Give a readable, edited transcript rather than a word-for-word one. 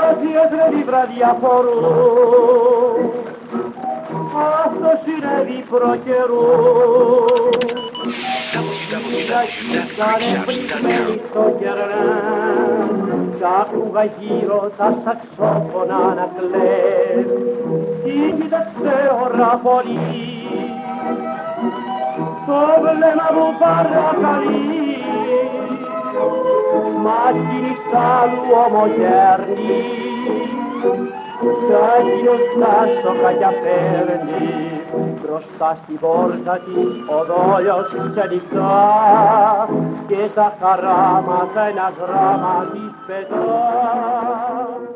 Φαντασίες ρε δίπρα διαφορούν, αυτό συνέβη προκαιρού. Κοίτανε πρισμένοι στο κερνάν, κι άκουγα γύρω τα σαξόφωνα να κλαις. Κοίταξε ώρα πολύ, το βλέμμα μου παρακαλεί, μα εκείνης άλλου ομογέρνη, κι εκείνος τα σοκάκια παίρνει. Μπροστά στην πόρτα της ο δόλιος ξενυχτά και τα χαράματα ένα γράμμα της πετά.